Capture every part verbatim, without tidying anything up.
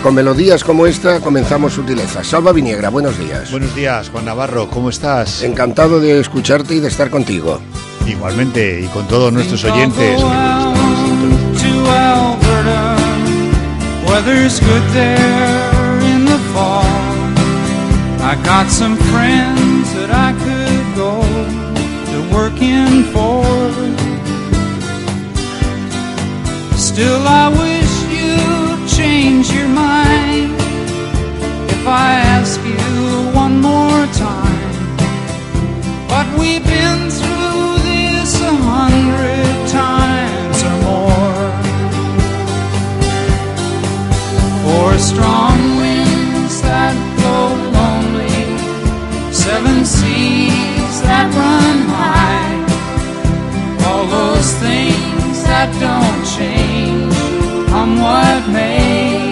con melodías como esta comenzamos Sutilezas. Salva Viniegra, buenos días. Buenos días, Juan Navarro, ¿cómo estás? Encantado de escucharte y de estar contigo. Igualmente, y con todos nuestros oyentes. Weather's good there in the fall. I got some friends that I could go to working for. Still I wish you'd change your mind if I ask you one more time. But we've been through this a hundred times or more. For strong winds that blow lonely, seven seas that run high, all those things that don't change, come what may.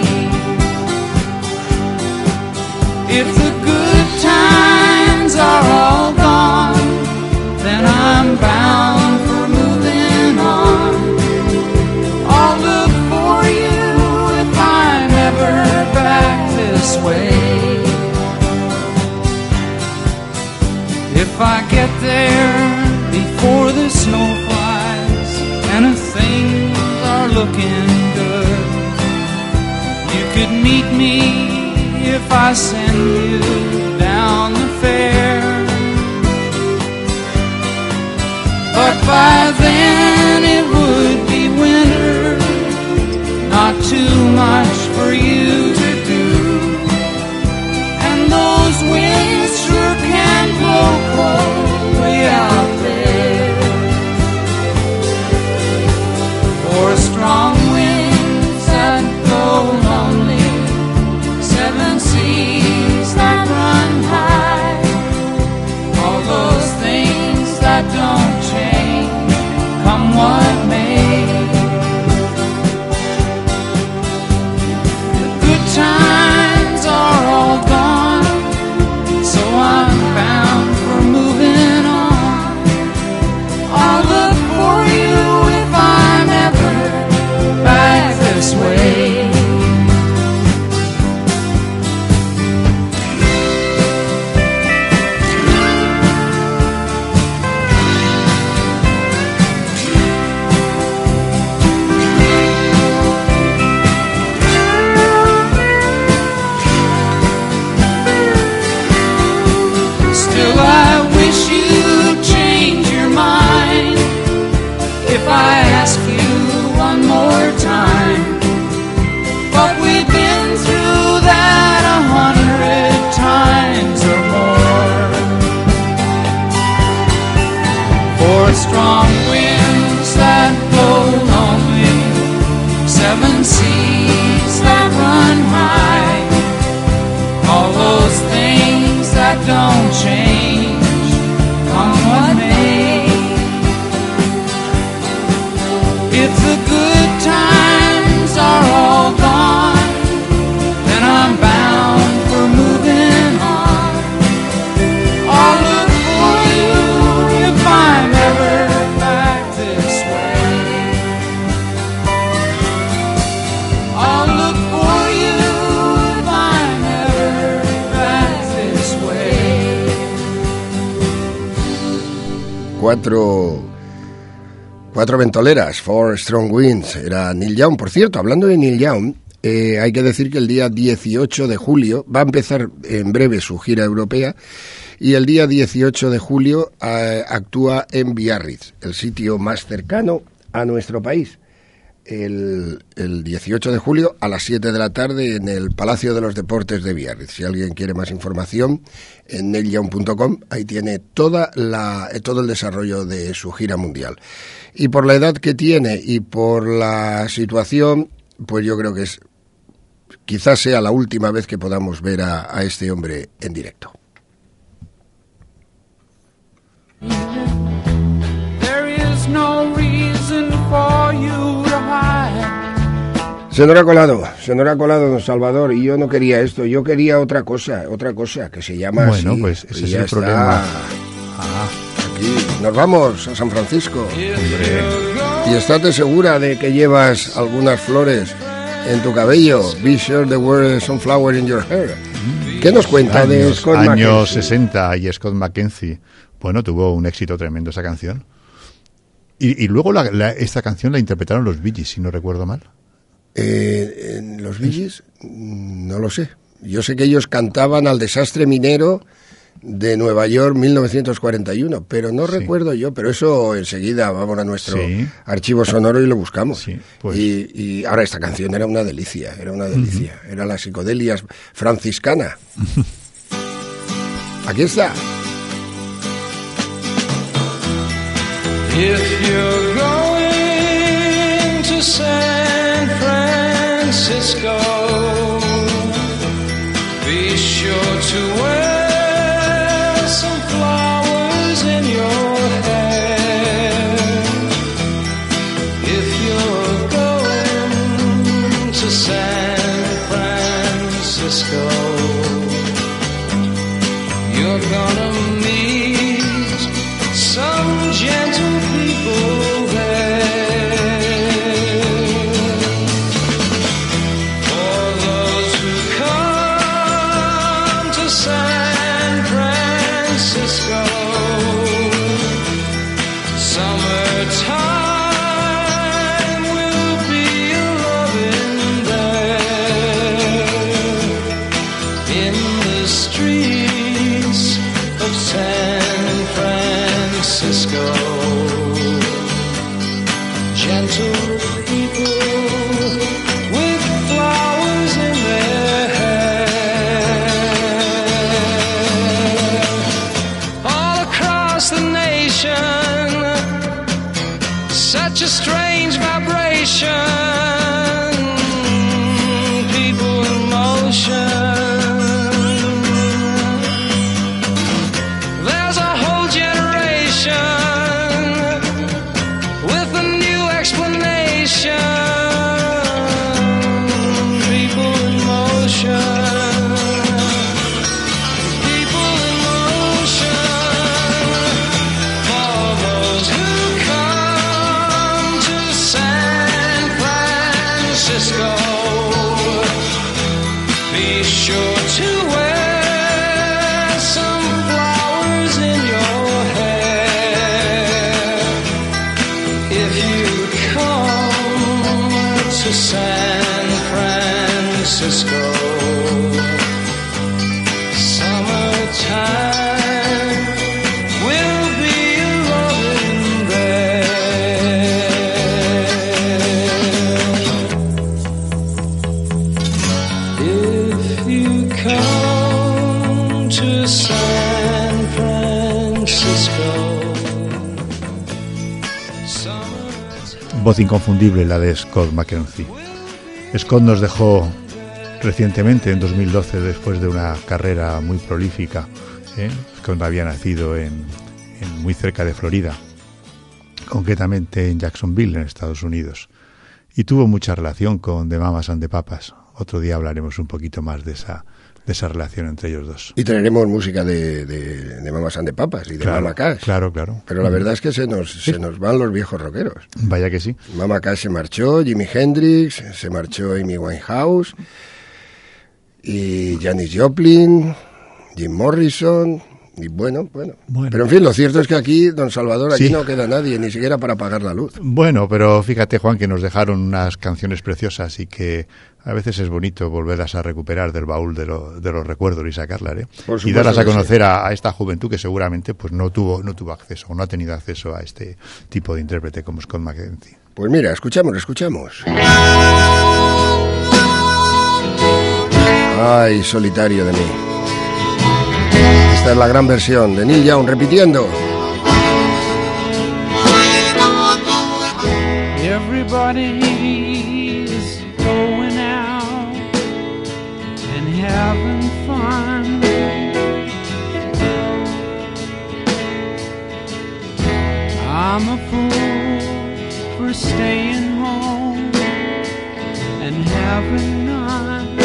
If the good times are all gone, then I'm bound for moving on. I'll look for you if I'm ever back this way. If I get there before the snow flies and if things are looking good, you could meet me if I send you down the fair. But by then it would be winter, not too much for you to do, and those winds sure can blow cold way out there. For strong winds that blow lonely, seven seas that run high, all those things that don't change, come what may. The good times are all gone, so I'm bound for moving on. I'll look for you if I'm ever back this way. Still I wish you'd change your mind if I ask you one more time. But we've been through that a hundred times or more. For strong winds that blow lonely, seven seas that run high, all those things that don't change, come what may. If the good times are all gone, then I'm bound for moving on. I'll look for you if I'm ever back this way. I'll look for you if I'm ever back this way. Cuatro, cuatro ventoleras, Four Strong Winds, era Neil Young. Por cierto, hablando de Neil Young, eh, hay que decir que el día dieciocho de julio, va a empezar en breve su gira europea, y el día dieciocho de julio eh, actúa en Biarritz, el sitio más cercano a nuestro país. El, el dieciocho de julio a las siete de la tarde en el Palacio de los Deportes de Biarritz. Si alguien quiere más información, en neil young punto com, ahí tiene toda la, todo el desarrollo de su gira mundial. Y por la edad que tiene y por la situación, pues yo creo que es quizás sea la última vez que podamos ver a, a este hombre en directo. There is no reason for you to hide. Se nos ha colado, se nos ha colado, don Salvador, y yo no quería esto, yo quería otra cosa, otra cosa, que se llama bueno, así. pues ese es ya el está. problema. Ah, aquí, nos vamos a San Francisco. Hombre. Y estate segura de que llevas algunas flores en tu cabello. Be sure there were some flowers in your hair. ¿Qué nos cuenta años, de Scott años McKenzie? sesenta y Scott McKenzie. Bueno, tuvo un éxito tremendo esa canción. Y, y luego la, la, esta canción la interpretaron los Bee Gees, si no recuerdo mal. Eh, en los Bee Gees, no lo sé. Yo sé que ellos cantaban al desastre minero de Nueva York mil novecientos cuarenta y uno, pero no sí. recuerdo yo, pero eso enseguida vamos a nuestro sí. archivo sonoro y lo buscamos. Sí, pues. y, y ahora esta canción era una delicia, era una delicia, uh-huh. era la psicodelia franciscana. Aquí está. If you're going to San Francisco, be sure to wear some flowers in your hair. If you're going to San Francisco, you're gonna meet some gentle people there. For those who come to San Francisco, summertime will be a-loving there. In the streets of San Francisco, gentle people with flowers in their hair. All across the nation, such a strange vibration, people in motion. There's a whole generation with a new explanation. People in motion. People in motion. For those who come to San Francisco, be sure to wear some flowers in your hair. If you come to San Francisco, summertime will be a-loving there. If you come to San Francisco, summertime. Voz inconfundible la de Scott McKenzie. Scott nos dejó recientemente, en dos mil doce, después de una carrera muy prolífica. ¿eh? Scott había nacido en, en muy cerca de Florida, concretamente en Jacksonville, en Estados Unidos, y tuvo mucha relación con The Mamas and the Papas. Otro día hablaremos un poquito más de esa, de esa relación entre ellos dos. Y traeremos música de, de, de Mamas and the Papas y de Claro, Mama Cash. claro, claro. Pero la verdad es que se nos, Sí. se nos van los viejos rockeros. Vaya que sí. Mama Cash se marchó, Jimi Hendrix, se marchó Amy Winehouse, y Janis Joplin, Jim Morrison, y bueno, bueno, Bueno. Pero en fin, lo cierto es que aquí, don Salvador, aquí Sí. no queda nadie, ni siquiera para apagar la luz. Bueno, pero fíjate, Juan, que nos dejaron unas canciones preciosas y que a veces es bonito volverlas a recuperar del baúl de, lo, de los recuerdos y sacarlas, ¿eh? Por Y supuesto darlas a que conocer a, a esta juventud que seguramente pues no tuvo no tuvo acceso o no ha tenido acceso a este tipo de intérprete como Scott McKenzie. Pues mira, escuchamos, escuchamos. Ay, solitario de mí. Esta es la gran versión de Neil Young repitiendo. Everybody's going out and having fun. I'm a fool for staying home and having none.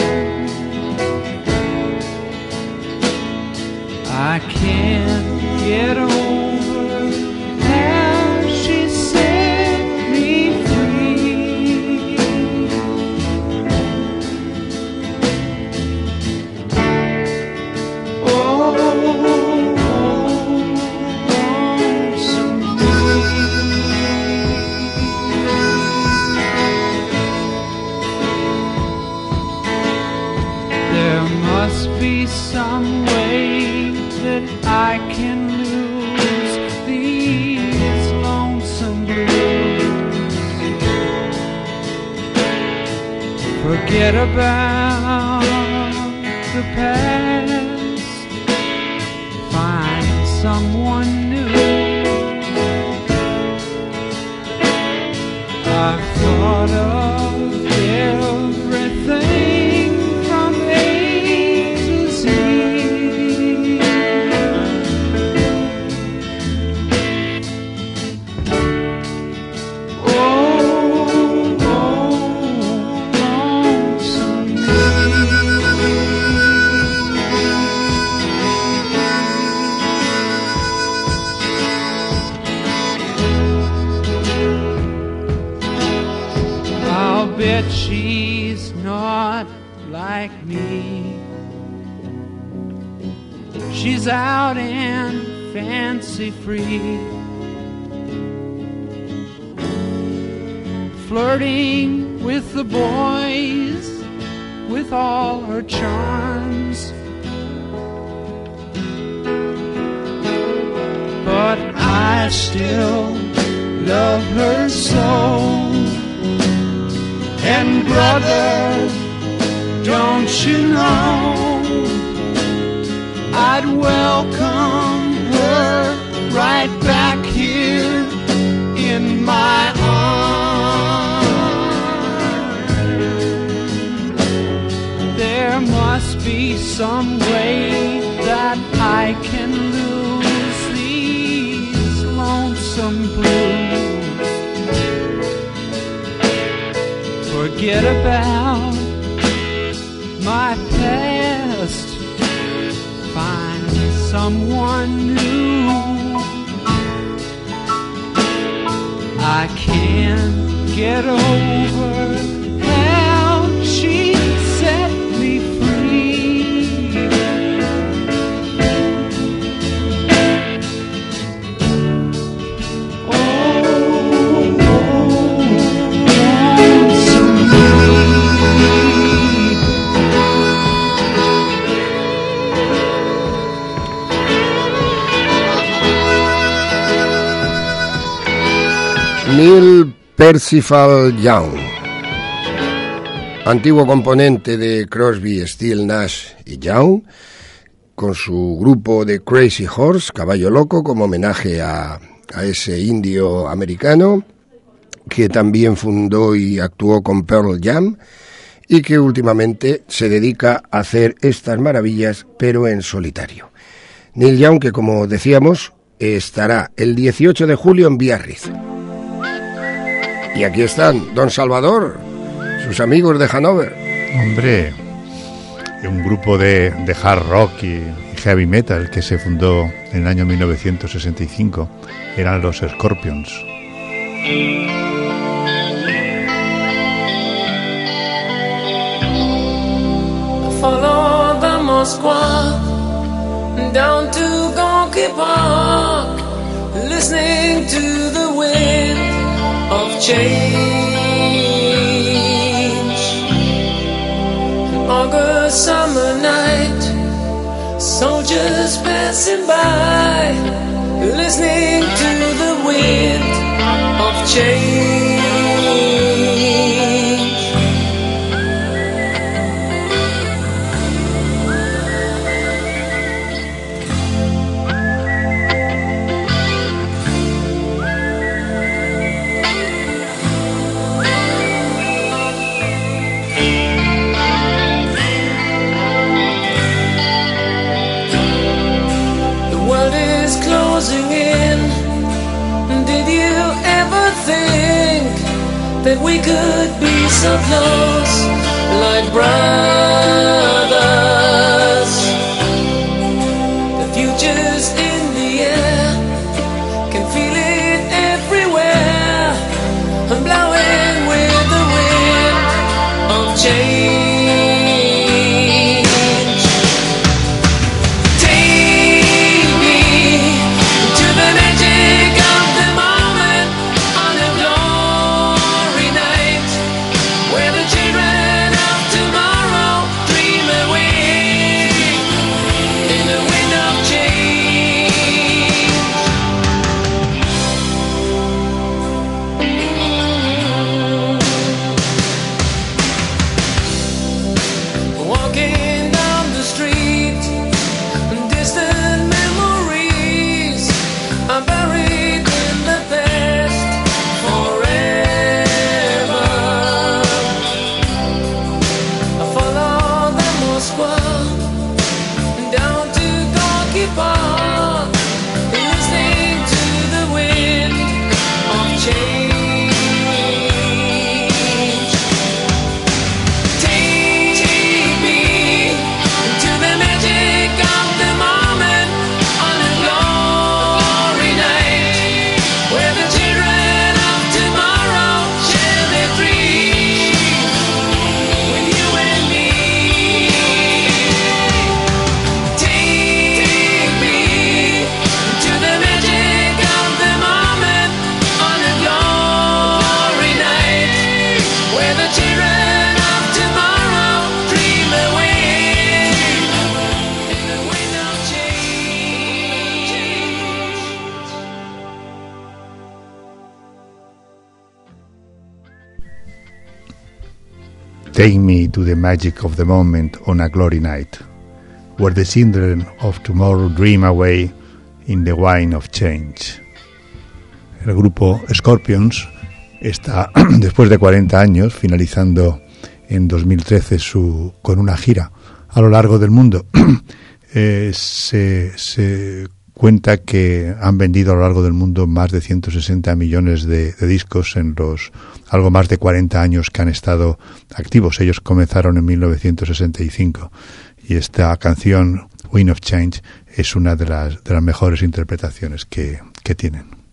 I can't get over how she set me free. some way that I can lose these lonesome blues. Forget about the past, find someone new. I've thought of everything from A to Z. Oh, oh, lonesome me. I'll bet she's not like me. She's out and fancy free, flirting with the boys with all her charms. But I still love her so. And brother, don't you know, I'd welcome her right back here in my arms. There must be some way that I can lose these lonesome blues. Forget about my past, find someone new. I can't get over how she set me free. Oh, oh, Neil Percival Young, antiguo componente de Crosby, Stills, Nash y Young, con su grupo de Crazy Horse, Caballo Loco, como homenaje a, a ese indio americano que también fundó y actuó con Pearl Jam y que últimamente se dedica a hacer estas maravillas, pero en solitario. Neil Young, que como decíamos, estará el dieciocho de julio en Biarritz. Y aquí están, don Salvador, sus amigos de Hanover. Hombre, un grupo de, de hard rock y, y heavy metal que se fundó en el año mil novecientos sesenta y cinco, eran los Scorpions. Follow the Moskwa down to Gonky Park, listening to the wind of change. An August summer night, soldiers passing by, listening to the wind of change. That we could be so close, like brothers. The future's in the air, can feel it everywhere. I'm blowing with the wind of change. Take me to the magic of the moment on a glory night, where the children of tomorrow dream away. Take me to the magic of the moment on a glory night, where the children of tomorrow dream away in the wine of change. El grupo Scorpions está, después de cuarenta años, finalizando en dos mil trece su, con una gira a lo largo del mundo. eh, se, se cuenta que han vendido a lo largo del mundo más de ciento sesenta millones de, de discos en los algo más de cuarenta años que han estado activos. Ellos comenzaron en mil novecientos sesenta y cinco y esta canción, Wind of Change, es una de las, de las mejores interpretaciones que, que tienen.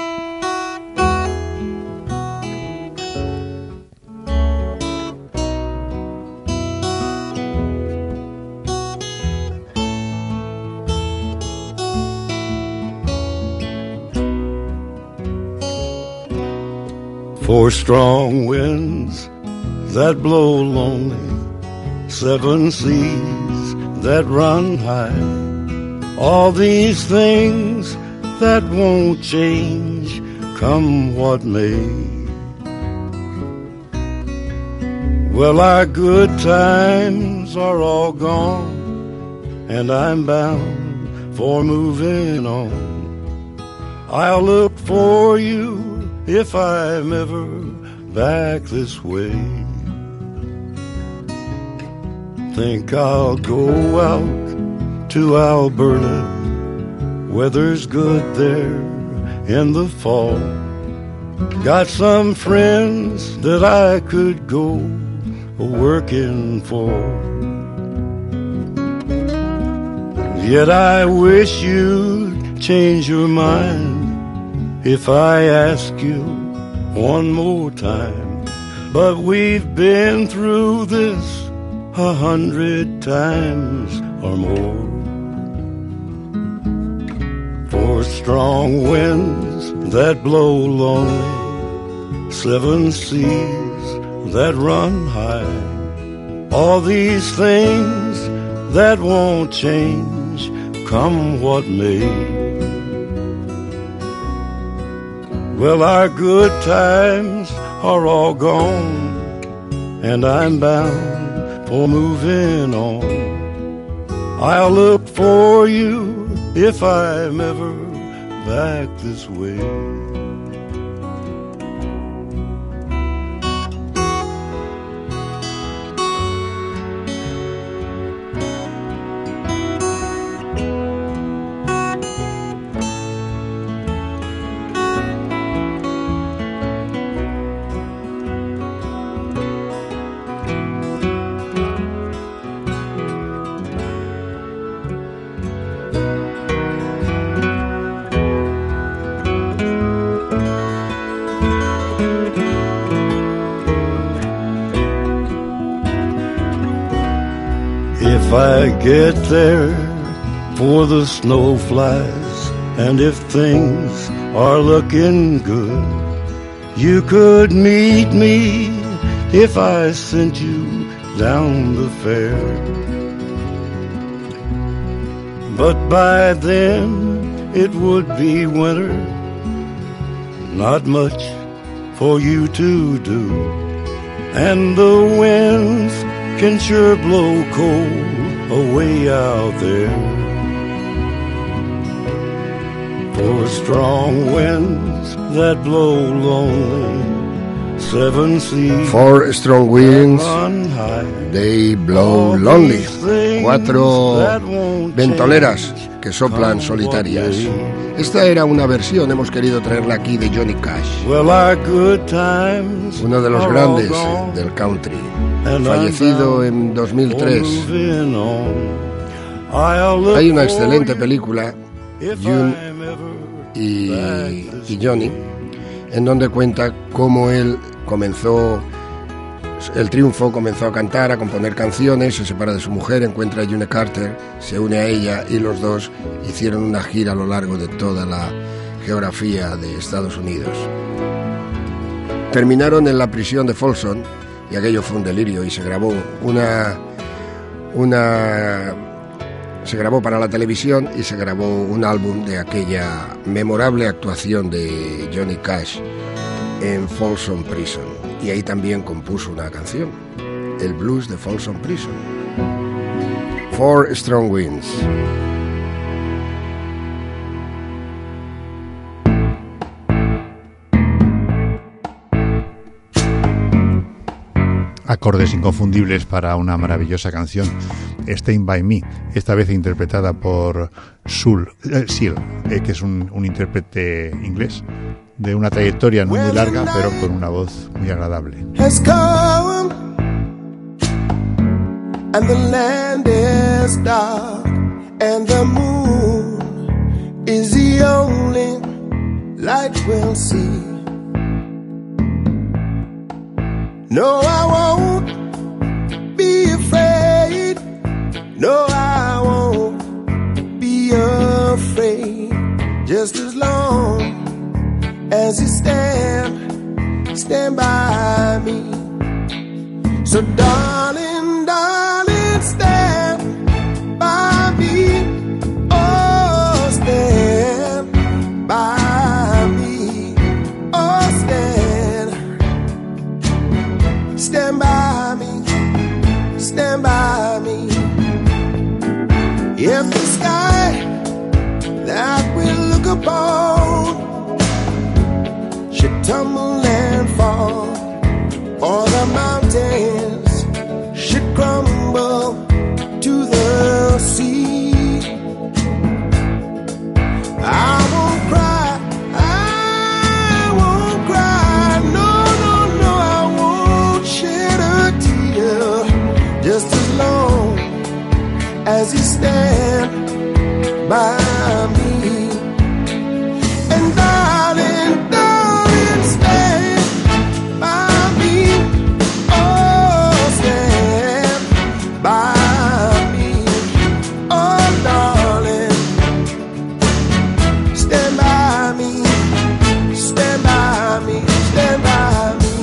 Four strong winds that blow lonely, seven seas that run high, all these things that won't change, come what may. Well, our good times are all gone, and I'm bound for moving on. I'll look for you if I'm ever back this way. Think I'll go out to Alberta, weather's good there in the fall. Got some friends that I could go working for. Yet I wish you'd change your mind if I ask you one more time. But we've been through this a hundred times or more. Four strong winds that blow lonely, seven seas that run high, all these things that won't change, come what may. Well, our good times are all gone, and I'm bound for moving on. I'll look for you if I'm ever back this way. If I get there for the snow flies, and if things are looking good, you could meet me if I sent you down the fair. But by then it would be winter, not much for you to do, and the winds can sure blow cold away out there. Four strong winds that blow lonely, seven seas. Four strong winds, they blow lonely. Cuatro ventoleras que soplan solitarias. Esta era una versión, hemos querido traerla aquí, de Johnny Cash, uno de los grandes del country, fallecido en dos mil tres. Hay una excelente película, June y, y Johnny, en donde cuenta cómo él comenzó el triunfo, comenzó a cantar, a componer canciones, se separa de su mujer, encuentra a June Carter, se une a ella y los dos hicieron una gira a lo largo de toda la geografía de Estados Unidos. Terminaron en la prisión de Folsom y aquello fue un delirio, y se grabó una una se grabó para la televisión y se grabó un álbum de aquella memorable actuación de Johnny Cash en Folsom Prison, y ahí también compuso una canción. el blues de Folsom Prison. Four Strong Winds. Acordes inconfundibles para una maravillosa canción, Stand By Me, esta vez interpretada por Sul, eh, Seal, eh, que es un, un intérprete inglés de una trayectoria no muy larga, pero con una voz muy agradable. Has come and the land is dark and the moon is the only light we'll see. No, I won't be afraid. No, I won't be afraid. Just as long as you stand, stand by me. So darling, darling, stand by me. Oh, stand by me. Oh, stand. Stand by me, stand by me. If the sky that we look upon should tumble and fall, or the mountains should crumble to the sea, I won't cry, I won't cry, no, no, no, I won't shed a tear, just as long as you stand by me. And darling, darling, stand by me. Oh, stand by me. Oh, darling, stand by me. Stand by me. Stand by me.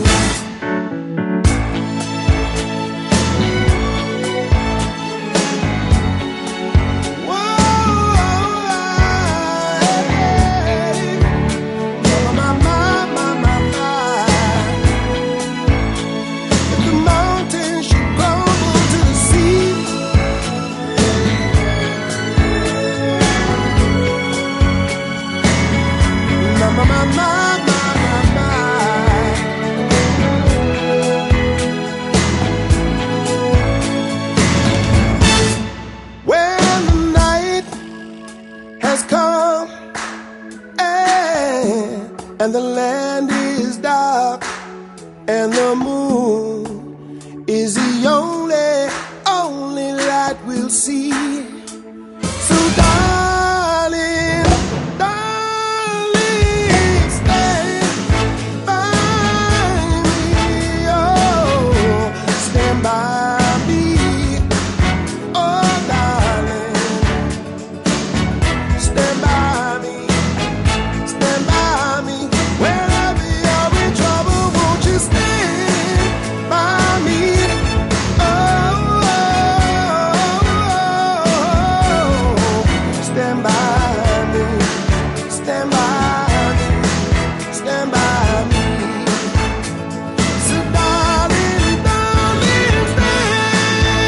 And the land is dark, and the moon is the only, only light we'll see. So darling, darling, stand by me, oh, stand by me, oh, darling, stand by me, stand by me. Wherever you're in trouble, won't you stand by me? Oh, oh, oh, stand by me, stand by me, stand by me. So darling, darling, stand.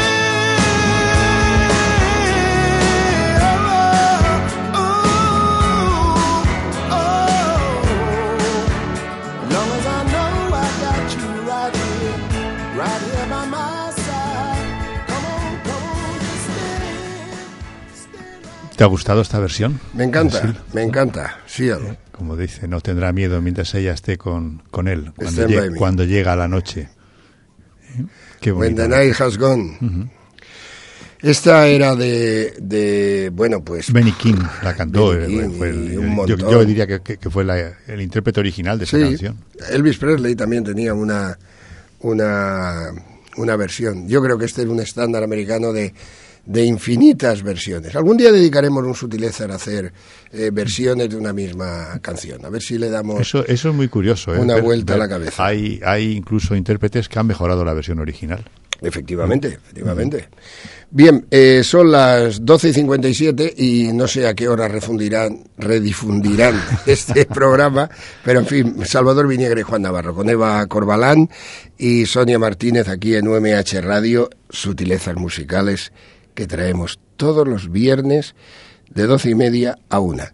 Oh, oh, oh. Long as I know I got you right here, right here by my side. Come on, come on, just stand, stand. ¿Te ha gustado esta versión? Me encanta, Sí. me encanta, sí. Eh, Como dice, no tendrá miedo mientras ella esté con, con él, cuando, Stand lle- by me. cuando llega la noche. ¿Eh? Qué When bonito. the night has gone. Esta era de, de, bueno, pues... Benny King la cantó. Benny eh, King fue el- y un yo, montón. yo diría que, que- que fue la- el intérprete original de esa Sí, canción. Elvis Presley también tenía una, una, una versión. Yo creo que este es un estándar americano de, de infinitas versiones. Algún día dedicaremos un sutileza a hacer eh, versiones de una misma canción. A ver si le damos... Eso, eso es muy curioso. ¿eh? Una Ver- vuelta a ver- la cabeza. Hay, hay incluso intérpretes que han mejorado la versión original. Efectivamente, efectivamente. Bien, eh, son las doce y cincuenta y siete y no sé a qué hora refundirán, redifundirán este programa, pero en fin, Salvador Viñegre y Juan Navarro, con Eva Corbalán y Sonia Martínez aquí en U M H Radio, sutilezas musicales que traemos todos los viernes de doce y media a una.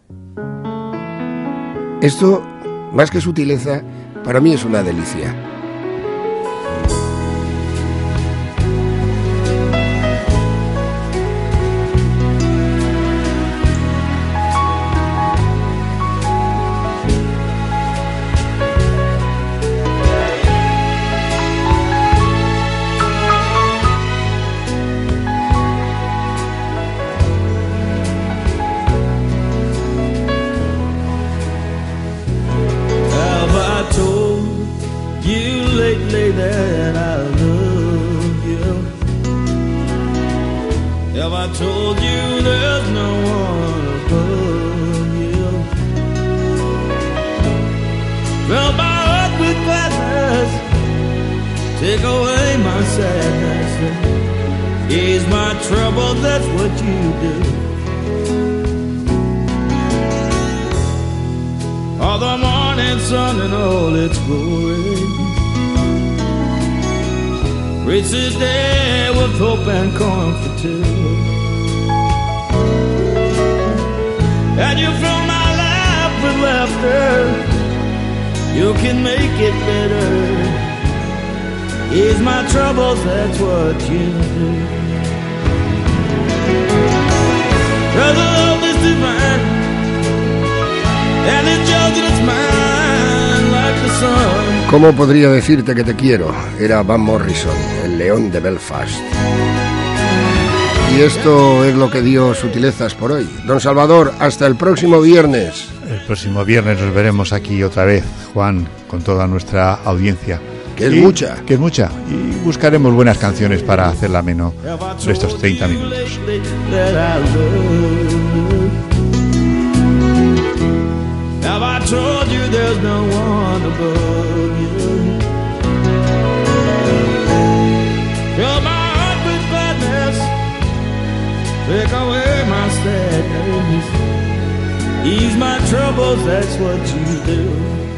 Esto, más que sutileza, para mí es una delicia. Take away my sadness and ease my trouble, that's what you do. All the morning sun and all its glory reach the day with hope and comfort too. And you fill my life with laughter, you can make it better. Ease my troubles, that's what you do. Cause the love is divine, and it's yours and it's mine like the sun. ¿Cómo podría decirte que te quiero? Era Van Morrison, el león de Belfast. Y esto es lo que dio Sutilezas por hoy. Don Salvador, hasta el próximo viernes. El próximo viernes nos veremos aquí otra vez, Juan, con toda nuestra audiencia. Que es y, mucha. Que es mucha. Y buscaremos buenas canciones para hacerla ameno de estos treinta minutos. Have I told you there's no one above you? Fill my heart with gladness, take away my sadness, ease my troubles, that's what you do.